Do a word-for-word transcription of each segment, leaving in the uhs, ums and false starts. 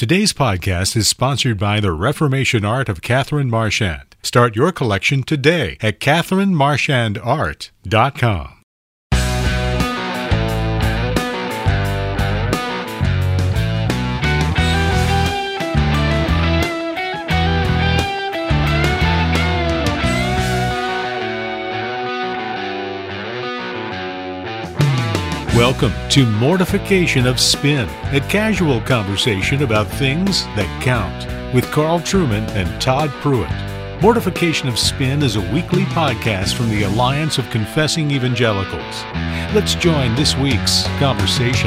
Today's podcast is sponsored by the Reformation Art of Catherine Marchand. Start your collection today at catherine marchand art dot com. Welcome to Mortification of Spin, a casual conversation about things that count, with Carl Trueman and Todd Pruitt. Mortification of Spin is a weekly podcast from the Alliance of Confessing Evangelicals. Let's join this week's conversation.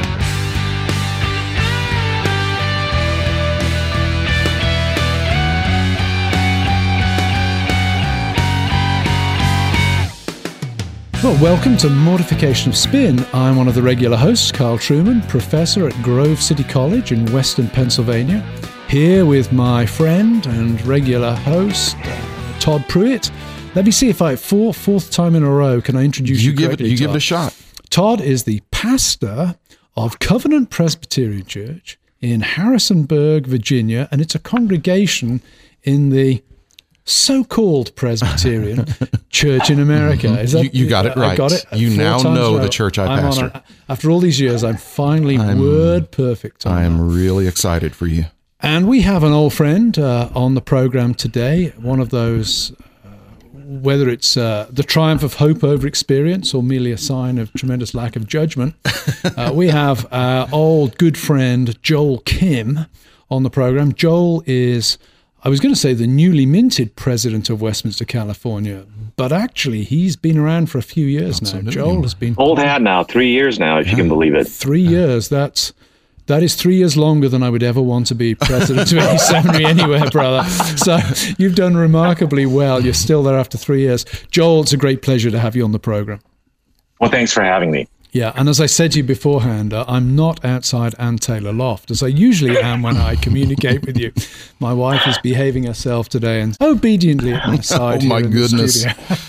Well, welcome to Mortification of Spin. I'm one of the regular hosts, Carl Trueman, professor at Grove City College in Western Pennsylvania, here with my friend and regular host, uh, Todd Pruitt. Let me see if I, for fourth time in a row, can I introduce you, you give correctly, it, You Todd? give it a shot. Todd is the pastor of Covenant Presbyterian Church in Harrisonburg, Virginia, and it's a congregation in the so-called Presbyterian Church in America. Is that, you, you got it right. I got it. You Four now times know right. the church I I'm pastor. A, after all these years, I'm finally I'm, word perfect. I am really excited for you. And we have an old friend uh, on the program today, one of those, uh, whether it's uh, the triumph of hope over experience or merely a sign of tremendous lack of judgment, uh, we have our old good friend Joel Kim on the program. Joel is, I was going to say, the newly minted president of Westminster, California, but actually he's been around for a few years Absolutely. now. Joel has been old hat now, three years now, if yeah. you can believe it. Three years. That's that is three years longer than I would ever want to be president of any seminary anywhere, brother. So you've done remarkably well. You're still there after three years. Joel, it's a great pleasure to have you on the program. Well, thanks for having me. Yeah, and as I said to you beforehand, uh, I'm not outside Ann Taylor Loft, as I usually am when I communicate with you. My wife is behaving herself today and obediently at my side. Oh, my goodness. uh,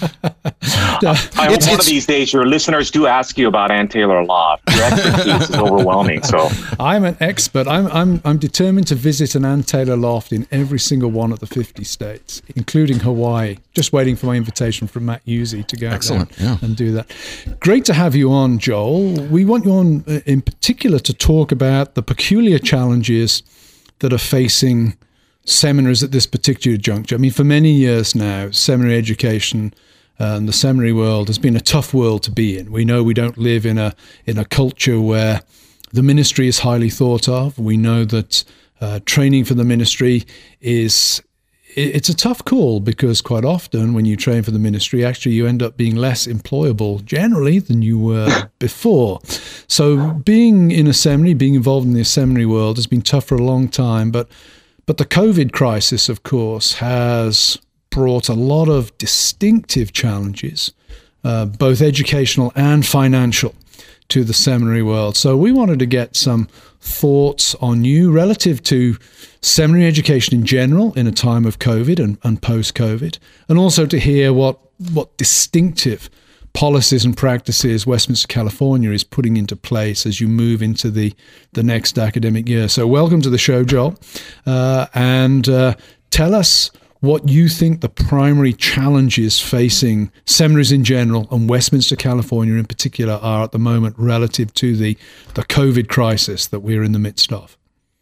I hope it's, one it's, of these days your listeners do ask you about Ann Taylor Loft. Your expertise is overwhelming. So I'm an expert. I'm, I'm, I'm determined to visit an Ann Taylor Loft in every single one of the fifty states, including Hawaii. Just waiting for my invitation from Matt Uzzi to go Excellent. down Yeah. and do that. Great to have you on, Joel. We want you on uh, in particular to talk about the peculiar challenges that are facing seminaries at this particular juncture. I mean, for many years now, seminary education uh, and the seminary world has been a tough world to be in. We know we don't live in a in a culture where the ministry is highly thought of. We know that uh, training for the ministry is it's a tough call, because quite often when you train for the ministry, actually you end up being less employable generally than you were before. So being in a seminary, being involved in the seminary world has been tough for a long time. But but the COVID crisis, of course, has brought a lot of distinctive challenges, uh, both educational and financial, to the seminary world. So we wanted to get some thoughts on you relative to seminary education in general in a time of COVID and, and post-COVID, and also to hear what what distinctive policies and practices Westminster, California is putting into place as you move into the, the next academic year. So welcome to the show, Joel, uh, and uh, tell us what you think the primary challenges facing seminaries in general and Westminster, California in particular are at the moment relative to the, the COVID crisis that we're in the midst of.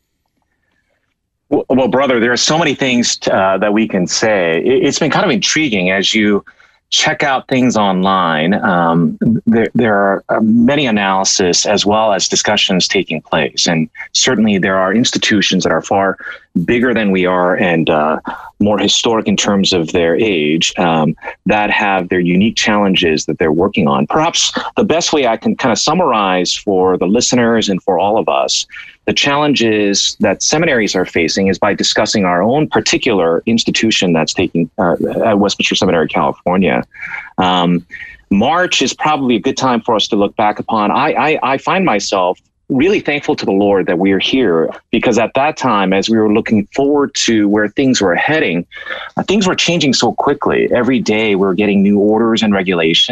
Well, well brother, there are so many things uh, that we can say. It's been kind of intriguing as you check out things online. Um, there, there are uh, many analysis as well as discussions taking place. And certainly there are institutions that are far bigger than we are and uh, more historic in terms of their age um, that have their unique challenges that they're working on. Perhaps the best way I can kind of summarize for the listeners and for all of us the challenges that seminaries are facing is by discussing our own particular institution that's taking uh, at Westminster Seminary, California. Um, March is probably a good time for us to look back upon. I, I, I find myself really thankful to the Lord that we are here, because at that time, as we were looking forward to where things were heading, uh, things were changing so quickly. Every day we we're getting new orders and regulations.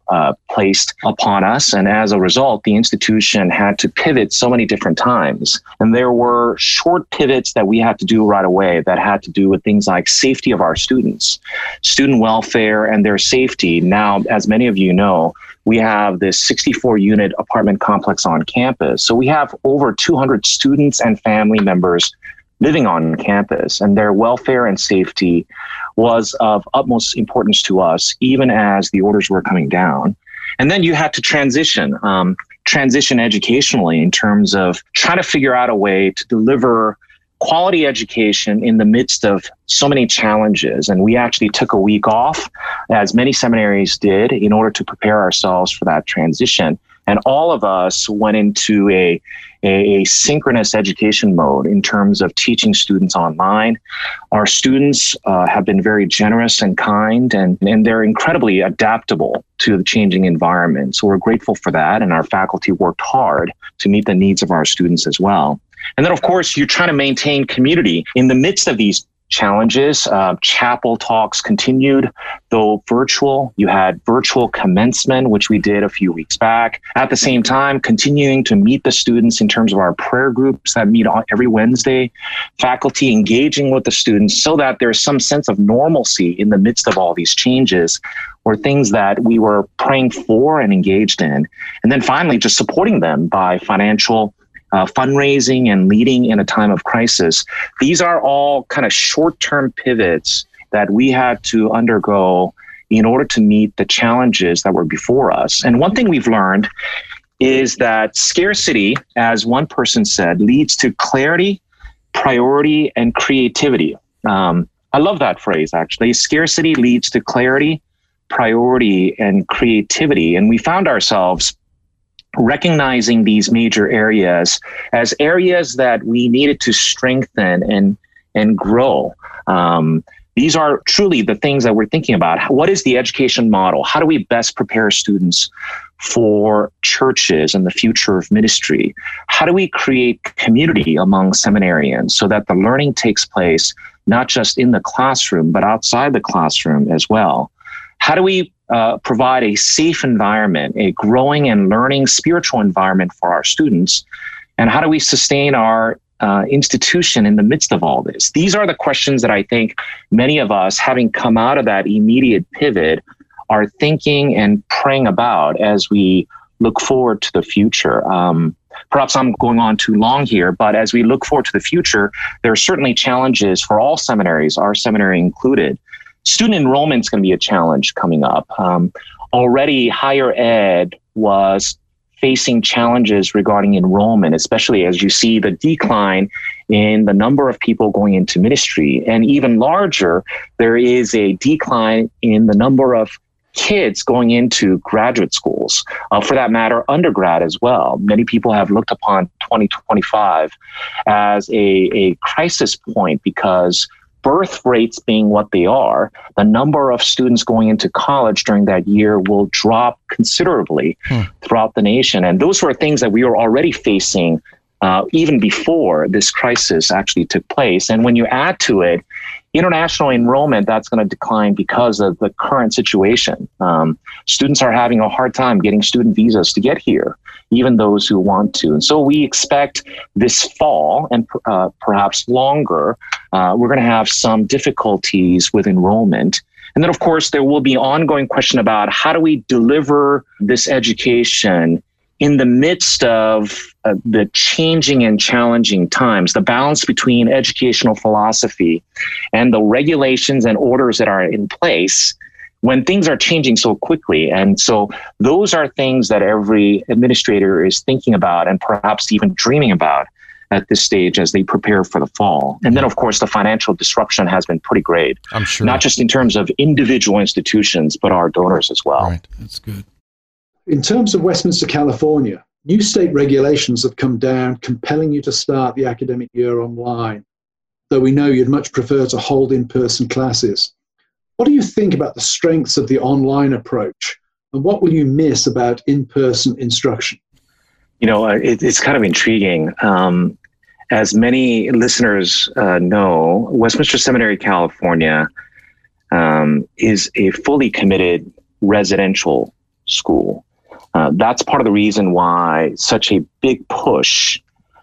uh, placed upon us. And as a result, the institution had to pivot so many different times. And there were short pivots that we had to do right away that had to do with things like safety of our students, student welfare and their safety. Now, as many of you know, we have this sixty-four unit apartment complex on campus. So we have over two hundred students and family members living on campus, and their welfare and safety was of utmost importance to us, even as the orders were coming down. And then you had to transition, um, transition educationally in terms of trying to figure out a way to deliver quality education in the midst of so many challenges. And we actually took a week off, as many seminaries did, in order to prepare ourselves for that transition. And all of us went into a, a, a synchronous education mode in terms of teaching students online. Our students uh, have been very generous and kind, and, and they're incredibly adaptable to the changing environment. So we're grateful for that, and our faculty worked hard to meet the needs of our students as well. And then, of course, you're trying to maintain community in the midst of these challenges. Uh, chapel talks continued, though virtual. You had virtual commencement, which we did a few weeks back. At the same time, continuing to meet the students in terms of our prayer groups that meet on every Wednesday, faculty engaging with the students so that there's some sense of normalcy in the midst of all these changes, or things that we were praying for and engaged in. And then finally, just supporting them by financial Uh, fundraising and leading in a time of crisis. These are all kind of short-term pivots that we had to undergo in order to meet the challenges that were before us. And one thing we've learned is that scarcity, as one person said, leads to clarity, priority, and creativity. Um, I love that phrase, actually. Scarcity leads to clarity, priority, and creativity. And we found ourselves recognizing these major areas as areas that we needed to strengthen and and grow. Um, these are truly the things that we're thinking about. What is the education model? How do we best prepare students for churches and the future of ministry? How do we create community among seminarians so that the learning takes place not just in the classroom, but outside the classroom as well? How do we uh, provide a safe environment, a growing and learning spiritual environment for our students? And how do we sustain our uh, institution in the midst of all this? These are the questions that I think many of us, having come out of that immediate pivot, are thinking and praying about as we look forward to the future. Um, perhaps I'm going on too long here, but as we look forward to the future, there are certainly challenges for all seminaries, our seminary included. Student enrollment is going to be a challenge coming up. Um, already, higher ed was facing challenges regarding enrollment, especially as you see the decline in the number of people going into ministry. And even larger, there is a decline in the number of kids going into graduate schools, uh, for that matter, undergrad as well. Many people have looked upon twenty twenty-five as a, a crisis point because birth rates being what they are, the number of students going into college during that year will drop considerably hmm. throughout the nation. And those were things that we were already facing uh, even before this crisis actually took place. And when you add to it international enrollment, that's going to decline because of the current situation. Um, students are having a hard time getting student visas to get here, even those who want to. And so we expect this fall and uh, perhaps longer, uh, we're going to have some difficulties with enrollment. And then, of course, there will be ongoing question about how do we deliver this education in the midst of uh, the changing and challenging times, the balance between educational philosophy and the regulations and orders that are in place when things are changing so quickly. And so those are things that every administrator is thinking about and perhaps even dreaming about at this stage as they prepare for the fall. And then, of course, the financial disruption has been pretty great. I'm sure. Not just in terms of individual institutions, but our donors as well. Right. That's good. In terms of Westminster, California, new state regulations have come down, compelling you to start the academic year online, though we know you'd much prefer to hold in-person classes. What do you think about the strengths of the online approach, and what will you miss about in-person instruction? You know, it, it's kind of intriguing. Um, as many listeners uh, know, Westminster Seminary, California um, is a fully committed residential school. Uh, that's part of the reason why such a big push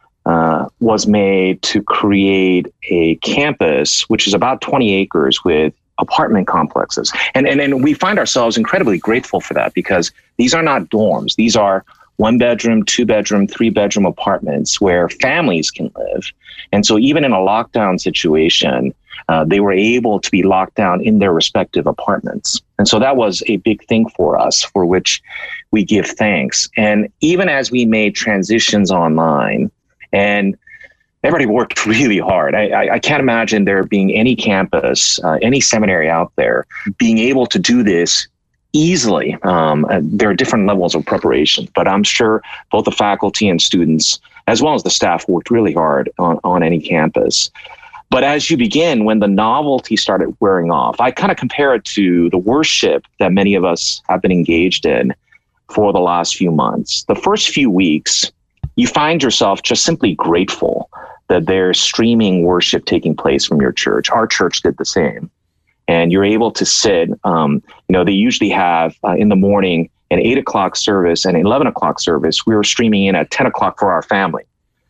uh, was made to create a campus, which is about twenty acres with apartment complexes. And, and, and we find ourselves incredibly grateful for that, because these are not dorms. These are one bedroom, two bedroom, three bedroom apartments where families can live. And so even in a lockdown situation, uh, they were able to be locked down in their respective apartments. And so that was a big thing for us, for which we give thanks. And even as we made transitions online, and everybody worked really hard. I, I, I can't imagine there being any campus, uh, any seminary out there being able to do this easily. Um, uh, there are different levels of preparation, but I'm sure both the faculty and students, as well as the staff, worked really hard on, on any campus. But as you begin, when the novelty started wearing off, I kind of compare it to the worship that many of us have been engaged in for the last few months. The first few weeks, you find yourself just simply grateful that there's streaming worship taking place from your church. Our church did the same. And you're able to sit, um, you know, they usually have uh, in the morning an eight o'clock service and an eleven o'clock service. We were streaming in at ten o'clock for our family.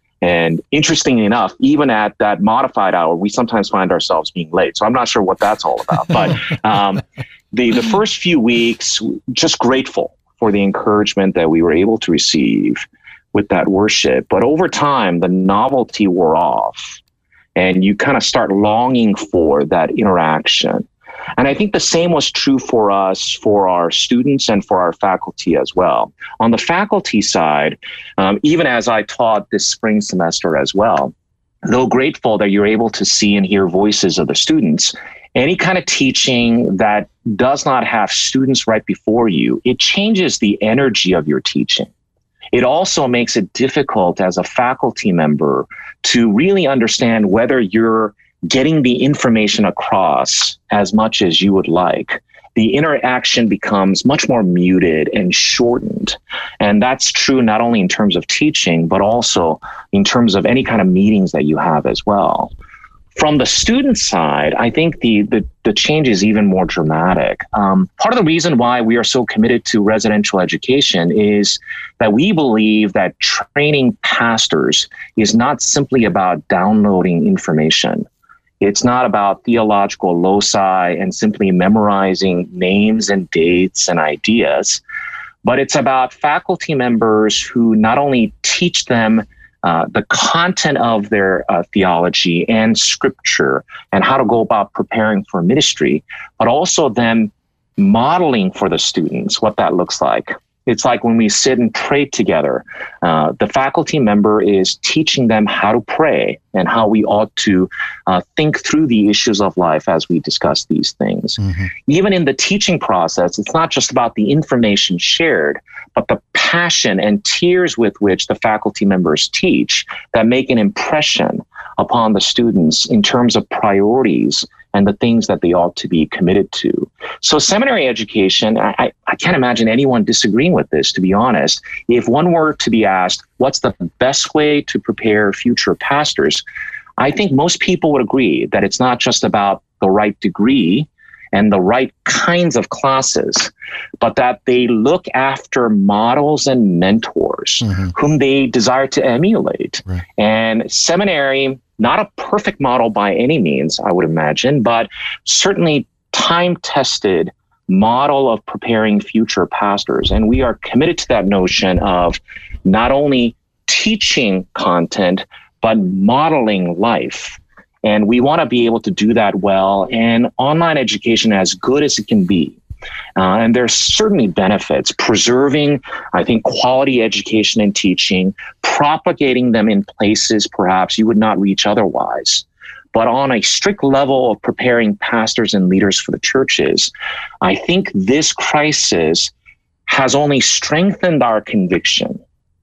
And interestingly enough, even at that modified hour, we sometimes find ourselves being late. So I'm not sure what that's all about. But um, the, the first few weeks, just grateful for the encouragement that we were able to receive with that worship. But over time, the novelty wore off, and you kind of start longing for that interaction. And I think the same was true for us, for our students and for our faculty as well. On the faculty side, um, even as I taught this spring semester as well, though grateful that you're able to see and hear voices of the students, any kind of teaching that does not have students right before you, it changes the energy of your teaching. It also makes it difficult as a faculty member to really understand whether you're getting the information across as much as you would like. The interaction becomes much more muted and shortened. And that's true not only in terms of teaching, but also in terms of any kind of meetings that you have as well. From the student side, I think the, the, the change is even more dramatic. Um, part of the reason why we are so committed to residential education is that we believe that training pastors is not simply about downloading information. It's not about theological loci and simply memorizing names and dates and ideas, but it's about faculty members who not only teach them Uh, the content of their uh, theology and scripture and how to go about preparing for ministry, but also them modeling for the students what that looks like. It's like when we sit and pray together, uh, the faculty member is teaching them how to pray and how we ought to uh, think through the issues of life as we discuss these things. Mm-hmm. Even in the teaching process, it's not just about the information shared, but the passion and tears with which the faculty members teach that make an impression upon the students in terms of priorities and the things that they ought to be committed to. So seminary education, I, I can't imagine anyone disagreeing with this, to be honest. If one were to be asked, what's the best way to prepare future pastors? I think most people would agree that it's not just about the right degree and the right kinds of classes, but that they look after models and mentors mm-hmm. whom they desire to emulate. Right. And seminary, not a perfect model by any means, I would imagine, but certainly time-tested model of preparing future pastors. And we are committed to that notion of not only teaching content, but modeling life. And we want to be able to do that well. And online education, as good as it can be, Uh, and there's certainly benefits, preserving, I think, quality education and teaching, propagating them in places perhaps you would not reach otherwise. But on a strict level of preparing pastors and leaders for the churches, I think this crisis has only strengthened our conviction,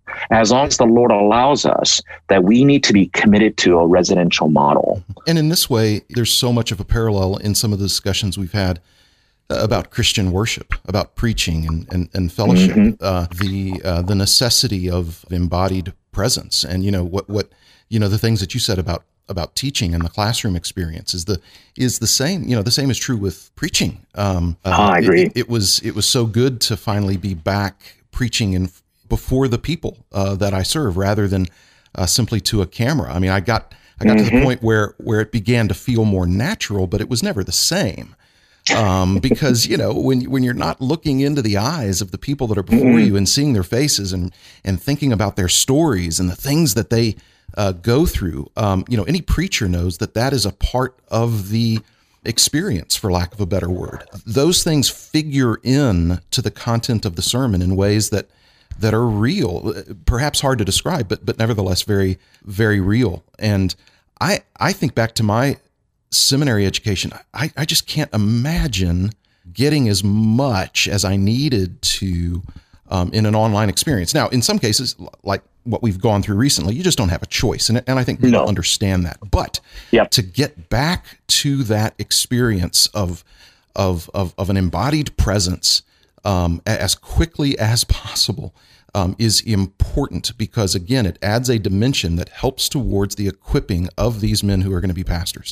as long as the Lord allows us, that we need to be committed to a residential model. And in this way, there's so much of a parallel in some of the discussions we've had about Christian worship, about preaching and, and, and fellowship, mm-hmm. uh, the uh, the necessity of embodied presence, and you know what what you know the things that you said about about teaching and the classroom experience is the is the same. You know, the same is true with preaching. Um, uh, oh, I agree. It, it was it was so good to finally be back preaching in before the people uh, that I serve, rather than uh, simply to a camera. I mean, I got I got mm-hmm. to the point where where it began to feel more natural, but it was never the same. Um, because, you know, when, when you're not looking into the eyes of the people that are before mm-hmm. you and seeing their faces and, and thinking about their stories and the things that they uh, go through, um, you know, any preacher knows that that is a part of the experience, for lack of a better word. Those things figure in to the content of the sermon in ways that, that are real, perhaps hard to describe, but, but nevertheless very, very real. And I, I think back to my seminary education, I, I just can't imagine getting as much as I needed to um, in an online experience. Now, in some cases, like what we've gone through recently, you just don't have a choice. And, and I think people no. understand that. But yep. to get back to that experience of, of, of, of an embodied presence um, as quickly as possible um, is important, because, again, it adds a dimension that helps towards the equipping of these men who are going to be pastors.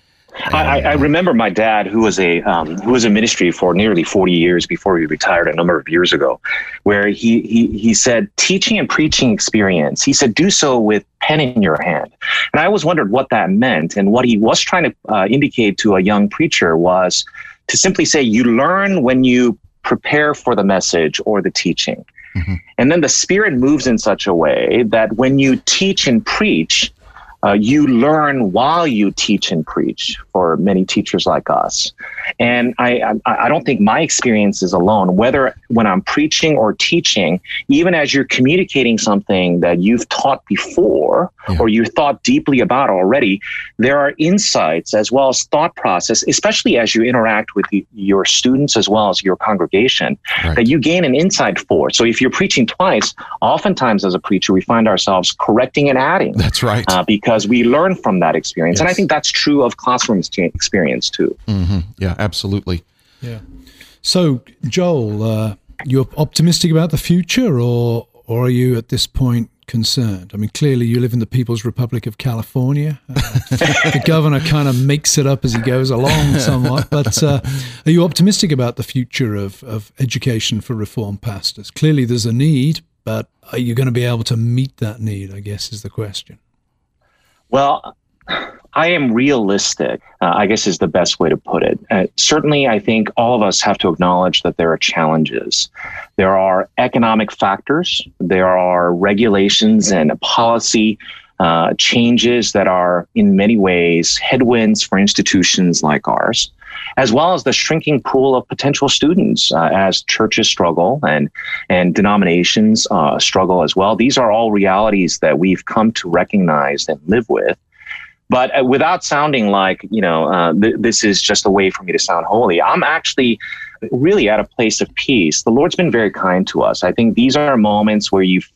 I, I remember my dad, who was a um, who was in ministry for nearly forty years before he retired a number of years ago, where he he he said, teaching and preaching experience, he said, do so with pen in your hand. And I always wondered what that meant. And what he was trying to uh, indicate to a young preacher was to simply say, you learn when you prepare for the message or the teaching. Mm-hmm. And then the Spirit moves in such a way that when you teach and preach, Uh, you learn while you teach and preach, for many teachers like us. And I, I, I don't think my experience is alone, whether when I'm preaching or teaching, even as you're communicating something that you've taught before yeah. or you thought deeply about already, there are insights as well as thought process, especially as you interact with the, your students as well as your congregation, right. that you gain an insight for. So if you're preaching twice, oftentimes as a preacher, we find ourselves correcting and adding. That's right. Uh, because we learn from that experience. Yes. And I think that's true of classroom experience too. Mm-hmm. Yeah, absolutely. Yeah. So Joel, uh, you're optimistic about the future, or, or are you at this point concerned? I mean, clearly you live in the People's Republic of California. Uh, the governor kind of makes it up as he goes along somewhat, but uh, are you optimistic about the future of, of education for Reformed pastors? Clearly there's a need, but are you going to be able to meet that need, I guess, is the question. Well, I am realistic, uh, I guess is the best way to put it. Uh, certainly, I think all of us have to acknowledge that there are challenges. There are economic factors. There are regulations and policy uh, changes that are in many ways headwinds for institutions like ours, as well as the shrinking pool of potential students uh, as churches struggle and, and denominations uh, struggle as well. These are all realities that we've come to recognize and live with. But uh, without sounding like, you know, uh, th- this is just a way for me to sound holy, I'm actually really at a place of peace. The Lord's been very kind to us. I think these are moments where you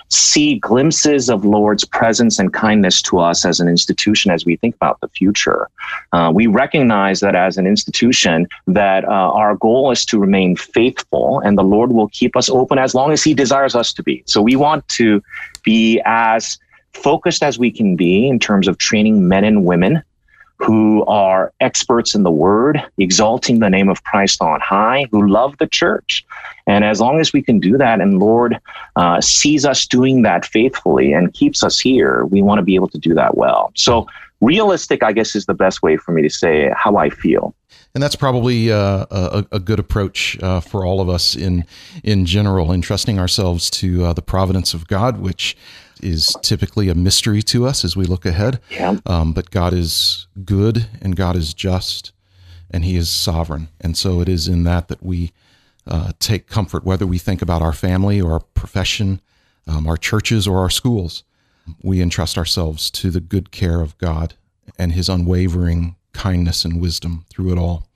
see glimpses of Lord's presence and kindness to us as an institution as we think about the future. Uh, we recognize that as an institution that uh, our goal is to remain faithful, and the Lord will keep us open as long as He desires us to be. So we want to be as focused as we can be in terms of training men and women who are experts in the Word, exalting the name of Christ on high, who love the church. And as long as we can do that, and Lord uh, sees us doing that faithfully and keeps us here, we want to be able to do that well. So realistic, I guess, is the best way for me to say how I feel. And that's probably uh, a, a good approach uh, for all of us in in general, entrusting ourselves to uh, the providence of God, which is typically a mystery to us as we look ahead. Yeah. Um, but God is good, and God is just, and He is sovereign. And so it is in that that we uh, take comfort, whether we think about our family or our profession, um, our churches or our schools. We entrust ourselves to the good care of God and His unwavering kindness and wisdom through it all.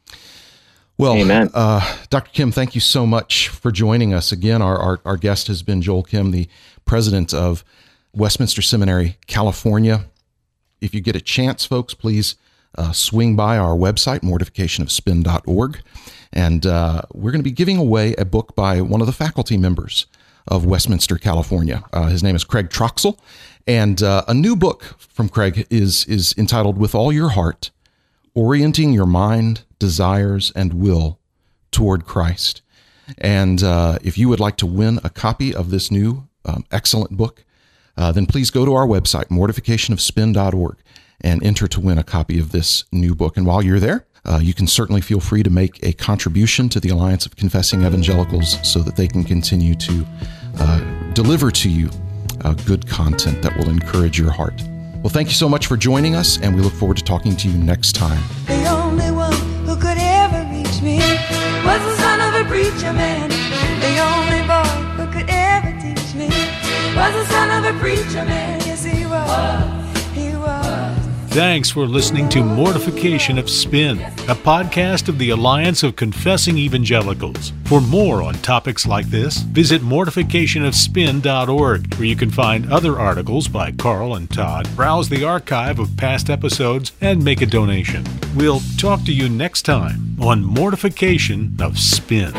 Well, Amen. Uh, Doctor Kim, thank you so much for joining us. Again, our, our, our guest has been Joel Kim, the president of Westminster Seminary, California. If you get a chance, folks, please uh, swing by our website, mortification of spin dot org. And uh, we're going to be giving away a book by one of the faculty members of Westminster, California. Uh, his name is Craig Troxel, and uh, a new book from Craig is is entitled "With All Your Heart: Orienting Your Mind, Desires, and Will Toward Christ." And uh, if you would like to win a copy of this new um, excellent book, uh, then please go to our website, mortification of spin dot org, and enter to win a copy of this new book. And while you're there, uh, you can certainly feel free to make a contribution to the Alliance of Confessing Evangelicals so that they can continue to uh, deliver to you uh, good content that will encourage your heart. Well, thank you so much for joining us, and we look forward to talking to you next time. The only one who could ever reach me was the son of a preacher man. The only boy who could ever teach me was the son of a preacher man. Yes, he was. He was. Thanks for listening to Mortification of Spin, a podcast of the Alliance of Confessing Evangelicals. For more on topics like this, visit mortification of spin dot org, where you can find other articles by Carl and Todd, browse the archive of past episodes, and make a donation. We'll talk to you next time on Mortification of Spin.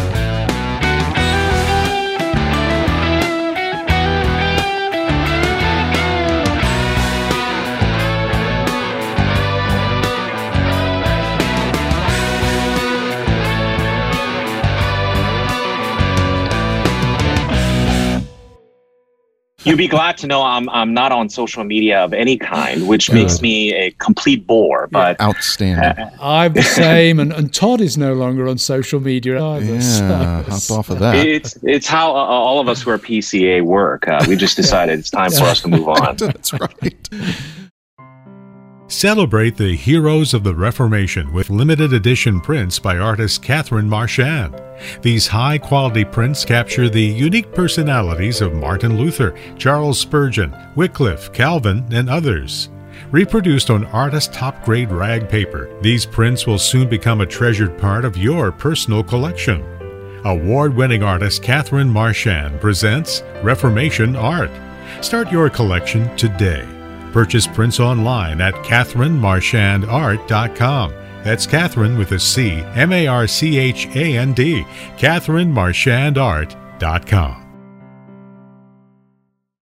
You'd be glad to know I'm I'm not on social media of any kind, which Good. makes me a complete bore. But yeah, outstanding. Uh, I'm the same, and, and Todd is no longer on social media either. Yeah, so. hop off of that. It's it's how uh, all of us who are P C A work. Uh, we just decided it's time for us to move on. That's right. Celebrate the heroes of the Reformation with limited edition prints by artist Catherine Marchand. These high-quality prints capture the unique personalities of Martin Luther, Charles Spurgeon, Wycliffe, Calvin, and others. Reproduced on artist top-grade rag paper, these prints will soon become a treasured part of your personal collection. Award-winning artist Catherine Marchand presents Reformation Art. Start your collection today. Purchase prints online at catherine marchand art dot com. That's Catherine with a C, M A R C H A N D, catherine marchand art dot com.